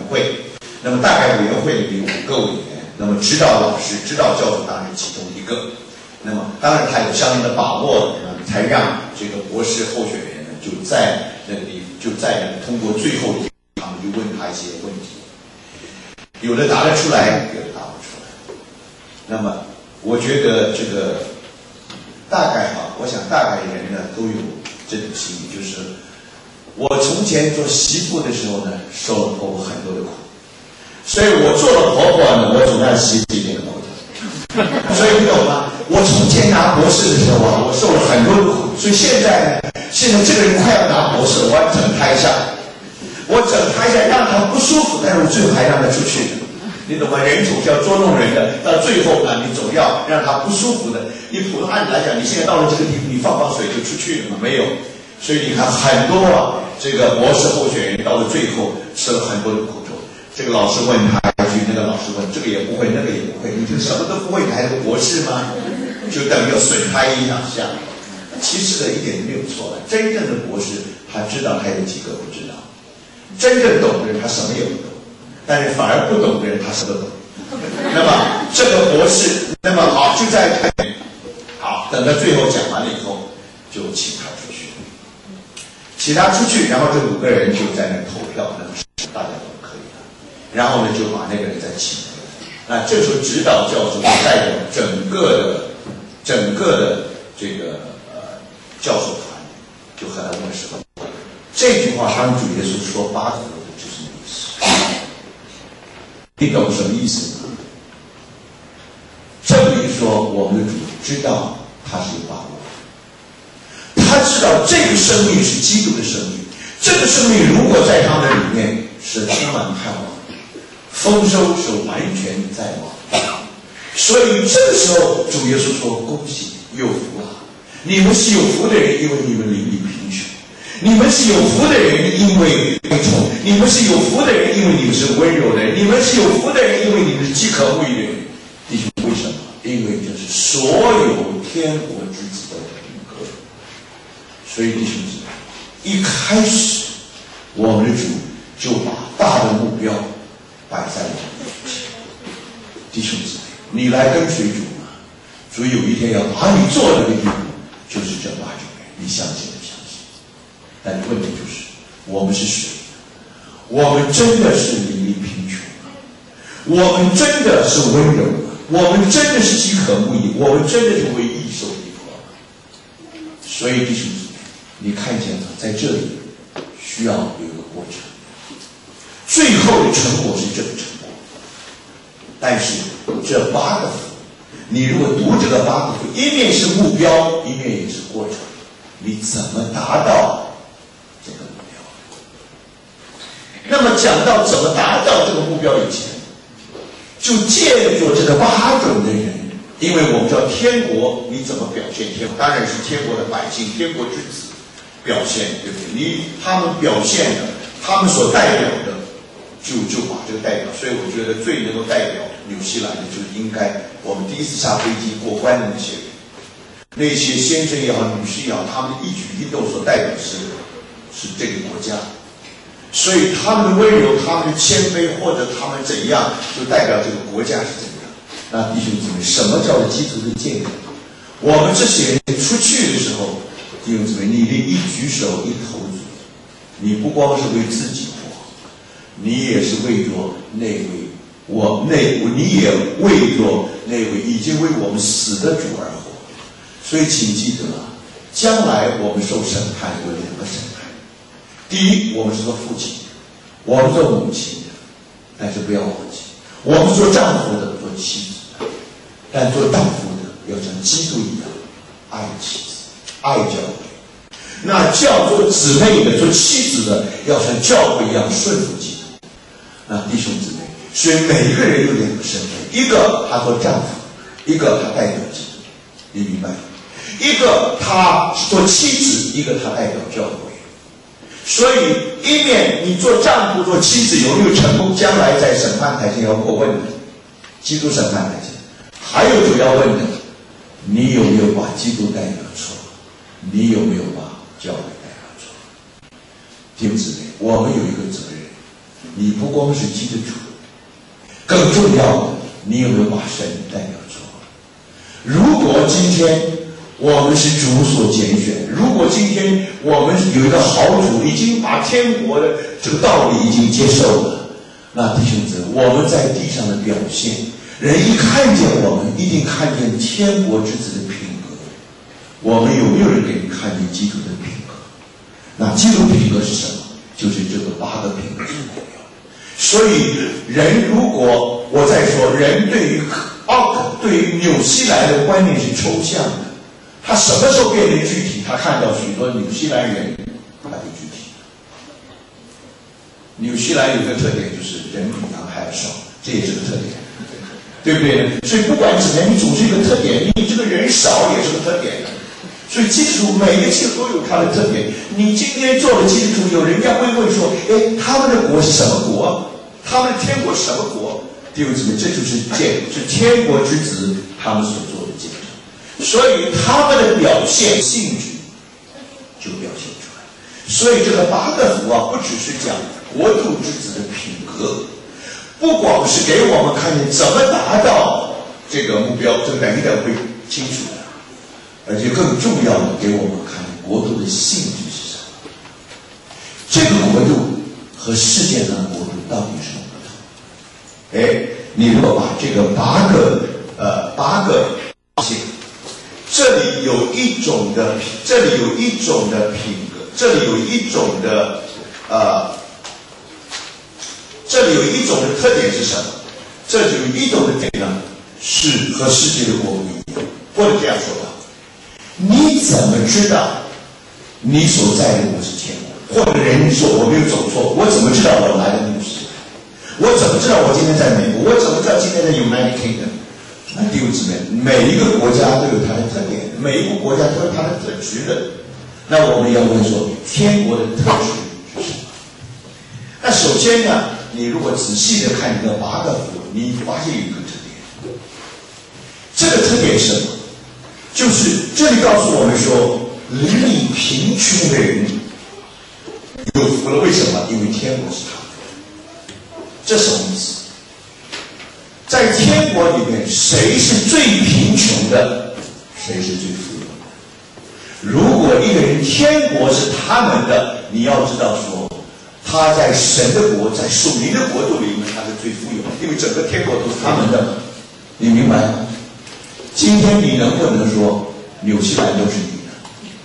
会。那么大概委员会里有5个委员，那么指导老师、指导教授当然是其中一个。那么当然他有相应的把握，才让这个博士候选人呢就在那个通过最后一堂就问他一些问题，有的答得出来，有的答不出来。那么我觉得这个大概我想大概人呢都有这种心理，就是我从前做媳妇的时候呢，受了婆婆很多的苦，所以我做了婆婆呢，我总让媳妇一点的苦。所以你懂吗？我从前拿博士的时候我受了很多的苦，所以现在这个人快要拿博士了，我要整他一下，让他不舒服，但是我最后还让他出去。你懂吗？人总是要捉弄人的，到最后呢，你总要让他不舒服的。你普通按理来讲，你现在到了这个地步，你放水就出去了吗？没有。所以你看很多这个博士候选人到了最后吃了很多的苦头。这个老师问他一句，那个老师问，这个也不会，那个也不会，你就什么都不会，你还是个博士吗？就等于要损他一两下。其实呢，一点都没有错的。真正的博士，他知道他有几个不知道；真正懂的人，他什么也不懂；但是反而不懂的人，他什么都懂。那么这个博士，那么好，就在好，等到最后讲完了以后，就请他出去，然后这5个人就在那投票，那么大家都可以了。然后呢，就把那个人再请回来。这时候指导教授代表整个的这个教授团，就和他问说：这句话当主耶稣说8个就是什么意思？你懂什么意思吗？证明说我们的主知道他是有把握的，他知道这个生命是基督的生命，这个生命如果在他们里面是充满盼望，丰收是完全在望。所以这个时候主耶稣说：恭喜有福啊！你们是有福的人，因为你们灵里贫穷；你们是有福的人，因为贫穷；你们是有福的人，因为你们是温柔的人；你们是有福的人，因为你们是饥渴慕义的人。弟兄，为什么？因为这是所有天国之子的品格。所以弟兄姊妹，一开始我们的主就把大的目标摆在我们的面前。弟兄姊妹，你来跟随主吗？主有一天要把你做那个地步，就是这8种人，你相信不相信？但问题就是，我们是谁？我们真的是灵里贫穷吗？我们真的是温柔吗？我们真的是饥渴慕义？我们真的是为义受逼迫吗？所以弟兄姊妹，你看见了，在这里需要有一个过程，最后的成果是这个成果。但是这8个福，你如果读这个8个福，一面是目标，一面也是过程，你怎么达到这个目标？那么讲到怎么达到这个目标以前，就借助这个8种的人，因为我们知道天国，你怎么表现天国？当然是天国的百姓，天国之子表现，对不对？他们表现的，他们所代表的，就把这个代表。所以我觉得最能够代表纽西兰的，就是应该我们第一次下飞机过关的那些人，那些先生也好，女士也好，他们的一举一动所代表的是这个国家。所以他们的温柔，他们的谦卑，或者他们怎样，就代表这个国家是怎样。那弟兄姊妹，什么叫做基督的建立？我们这些人出去的时候，弟兄姊妹，你的一举手一投足，你不光是为自己活，你也是为着那位你也为着那位已经为我们死的主而活。所以请记得，将来我们受审判有2个审判。第一，我们是做父亲的，我们做母亲的，但是不要忘记，我们做丈夫的，做妻子的，但做丈夫的要像基督一样爱妻子，爱教会；那叫做姊妹的，做妻子的，要像教会一样顺服基督。那弟兄姊妹，所以每个人有2个身份，一个他做丈夫，一个他代表基督，你明白吗？一个他做妻子，一个他代表教会。所以一面你做丈夫做妻子有没有成功，将来在审判台前要过问的，基督审判台前。还有就要问的，你有没有把基督代表错？你有没有把教会代表错？弟兄姊妹，我们有一个责任， 你不光是基督徒，更重要的，你有没有把神代表出来？如果今天我们是主所拣选，如果今天我们有一个好主，已经把天国的这个道理已经接受了，那弟兄姊妹，我们在地上的表现，人一看见我们，一定看见天国之子的品格。我们有没有人给你看见基督的品格？那基督品格是什么？就是这个8个品格是重要的。所以人如果我再说，人对于对于纽西兰的观念是抽象的，他什么时候变得具体？他看到许多纽西兰人，他就具体了。纽西兰有个特点就是人比羊还要少，这也是个特点，对不对？所以不管怎么样，你总是一个特点，你这个人少也是个特点的。所以基督徒每个基督徒都有他的特点。你今天做了基督徒，有人家会问说：“哎，他们的国是什么国？他们的天国是什么国？”弟兄姊妹，这就是是天国之子他们所做的见证。所以他们的表现性质就表现出来。所以这个8个福啊，不只是讲国度之子的品格，不光是给我们看见怎么达到这个目标，这个等一等会清楚的。而且更重要的，给我们看国度的性质是什么。这个国度和世界上的国度到底是什么不同？哎，你如果把这个8个性，这里有一种的品格，这里有一种的特点是什么？这里有一种的点呢，是和世界的国度一样，或者这样说吧。你怎么知道你所在的国是天国？或者人说我没有走错，我怎么知道我来的那个世界？我怎么知道我今天在美国？我怎么知道今天在 United Kingdom？ 那弟兄姊妹，每一个国家都有它的特点，每一个国家都有它的特质的。那我们要问说，天国的特质是什么？那首先呢，你如果仔细的看这8个福，你发现有一个特点，这个特点是什么？就是这里告诉我们说，邻里贫穷的人有福了。为什么？因为天国是他们的。这什么意思？在天国里面，谁是最贫穷的，谁是最富有的？如果一个人天国是他们的，你要知道说，他在神的国，在属灵的国度里面，他是最富有的，因为整个天国都是他们的。你明白吗？今天你能不能说纽西兰都是你的？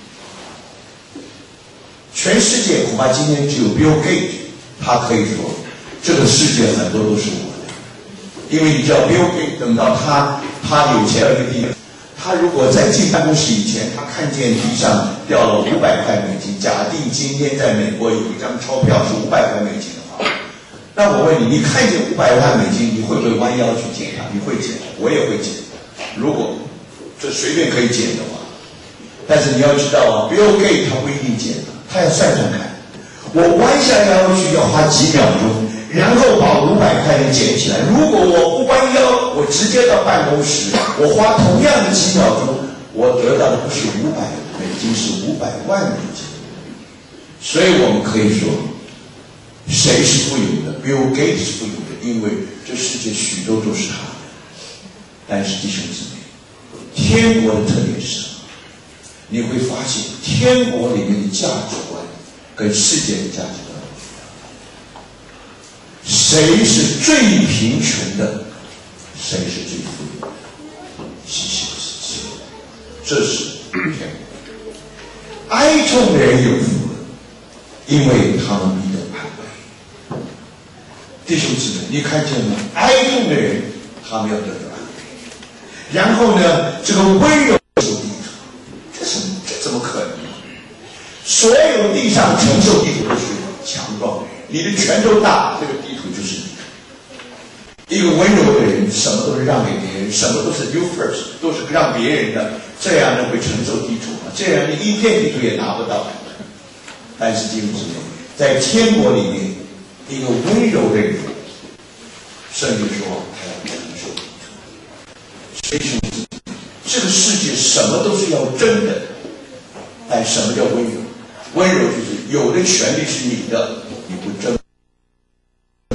全世界恐怕今天只有 Bill Gates， 他可以说这个世界很多都是我的。因为你知道 Bill Gates 等到他有钱了一个地方，他如果在进办公室以前，他看见地上掉了500块美金，假定今天在美国有一张钞票是500块美金的话，那我问你，你看见500块美金，你会不会弯腰去捡它？你会捡，我也会捡。如果这随便可以捡的话，但是你要知道啊 ，Bill Gates 他不一定捡的，他要算算看，我弯下腰去要花几秒钟，然后把500块钱捡起来。如果我不弯腰，我直接到办公室，我花同样的几秒钟，我得到的不是500美金，是500万美金。所以我们可以说，谁是富有的 ？Bill Gates 是富有的，因为这世界许多都是他的。但是弟兄姊妹，天国的特点是什么？你会发现，天国里面的价值观跟世界的价值观不一样。谁是最贫穷的，谁是最富有的？细细仔细，这是天国。哀痛的人有福了，因为他们必得安慰。弟兄姊妹，你看见吗？哀痛的人，他们要得到安慰。然后呢，这个温柔受地土，这怎么可能呢？所有地上承受地土都是强壮的人，你的拳头大，这个地土就是你的。一个温柔的人，什么都是让给别人，什么都是 you first， 都是让别人的，这样呢会承受地土吗？这样你一片地土也拿不到。但是弟兄姊妹，在天国里面，一个温柔的人，圣经说他要承受地土。所以兄弟，这个世界什么都是要争的，但什么叫温柔？温柔就是有的权利是你的，你不争。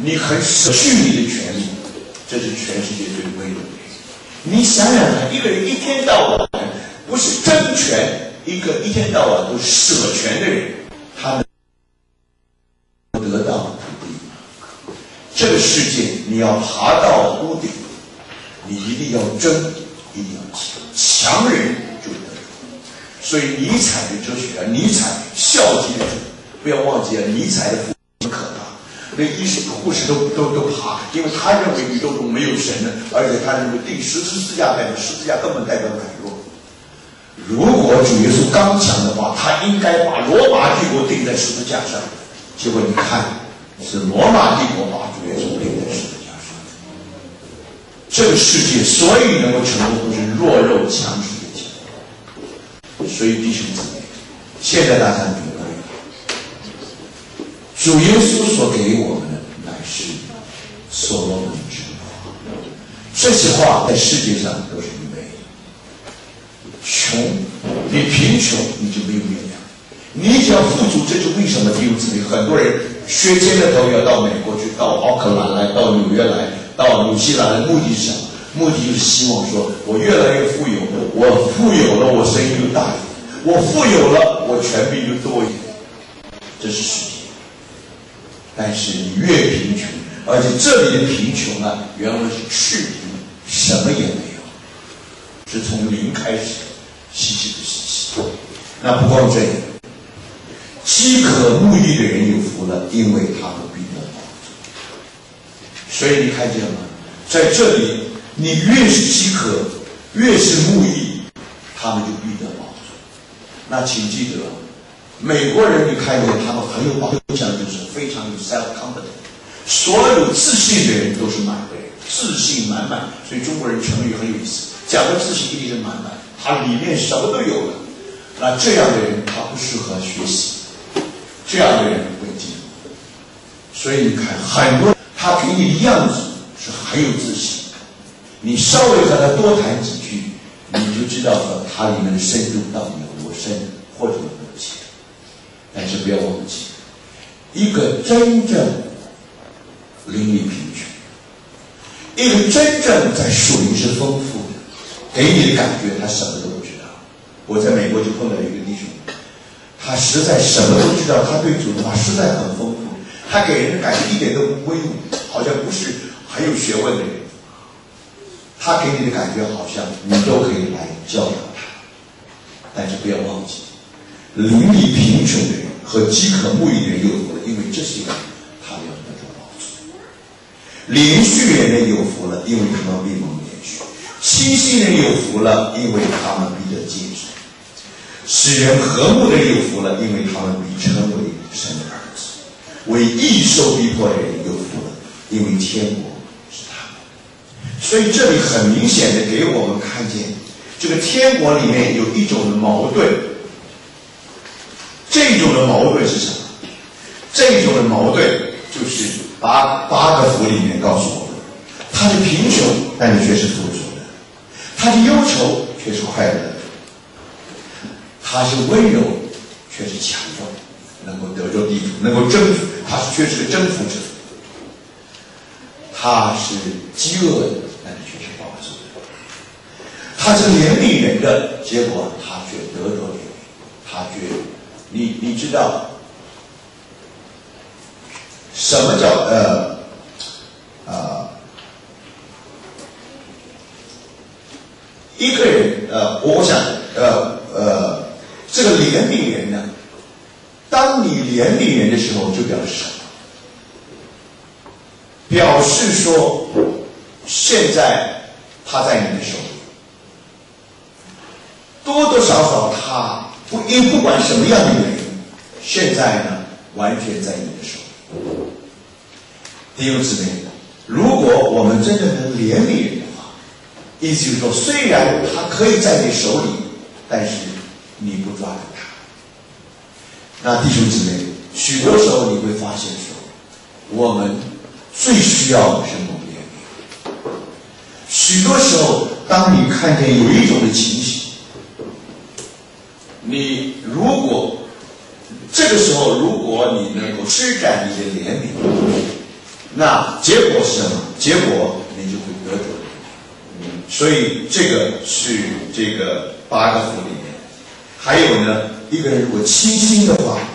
你很舍去你的权利，这是全世界最威荣的人。你想想看，一个人一天到晚不是争权，一个一天到晚都舍权的人，他能得到土地吗？这个世界你要爬到屋顶，你一定要争，一定要强人就得住。所以尼采的哲学啊，尼采孝悌的主，不要忘记了尼采的父很可怕，那医生护士都怕，因为他认为宇宙中没有神呢，而且他认为钉十字架代表十字架根本代表软弱。如果主耶稣刚强的话，他应该把罗马帝国钉在十字架上。结果你看，是罗马帝国把主耶稣钉在十字架上。这个世界所以能够成功，不是弱肉强食的结果。所以弟兄姊妹，现在大家明白，主耶稣所给我们的乃是所罗门之话。这些话在世界上都是因为穷，你贫穷你就没有力量，你只要富足，这是为什么弟兄姊妹很多人削尖了头要到美国去，到奥克兰来，到纽约来，到纽西兰来，目的是什么？目的就是希望说我越来越富有，我富有了我生意就大一点，我富有了我权柄就多一点，这是世界。但是你越贫穷，而且这里的贫穷啊，原文是赤贫，什么也没有，是从零开始稀奇的稀奇。那不光这样，饥渴慕义的人有福了，因为他们必得饱足。所以你看见吗？在这里，你越是饥渴，越是慕义，他们就必得饱足。那请记得，美国人你看见他们很有保障，就是非常有 self-confidence， 所有自信的人都是满的人，自信满满。所以中国人成语很有意思，讲的自信一定是满满，他里面什么都有了。那这样的人他不适合学习，这样的人不会进步。所以你看，很多他给你的样子是很有自信，你稍微和他多谈几句，你就知道了他里面的深度到底有多深或者有多浅。但是不要忘记，一个真正灵力贫穷，一个真正在属灵是丰富的，给你的感觉他什么都不知道。我在美国就碰到一个弟兄，他实在什么都知道，他对主的话实在很丰富，他给人的感觉一点都不威武，好像不是很有学问的人。他给你的感觉好像你都可以来教导他。但是不要忘记，灵力贫穷的人和饥渴慕义的人有福了，因为这些人他们要得到饱足。连续人呢有福了，因为他们必蒙连续；清心人有福了，因为他们必得戒指；使人和睦的有福了，因为他们必称为神的儿子；为义受逼迫的人有福了，因为天国是他们。所以这里很明显的给我们看见，这个天国里面有一种的矛盾。这种的矛盾是什么？这种的矛盾就是八个福里面告诉我们，他是贫穷，但是却是富足的；他是忧愁，却是快乐的；他是温柔，却是强壮，能够得着地土，能够征服，他却是个征服者；他是饥饿的，但是却是饱足的；他是怜悯人的，结果他却得着怜悯，他却你知道什么叫一个人我想这个怜悯人呢，当你怜悯人的时候，就表示什么？表示说现在他在你的手里，多多少少他不管什么样的原因，现在呢完全在你的手里。弟兄姊妹，如果我们真的能怜悯人的话，意思就是说，虽然他可以在你手里，但是你不抓住他。那弟兄姊妹，许多时候你会发现说，我们最需要的是蒙怜悯。许多时候，当你看见有一种的情形，你如果这个时候，如果你能够施展你的怜悯， 那结果是什么？结果你就会得着。所以这个是这个8个福里面。还有呢，一个人如果清心的话，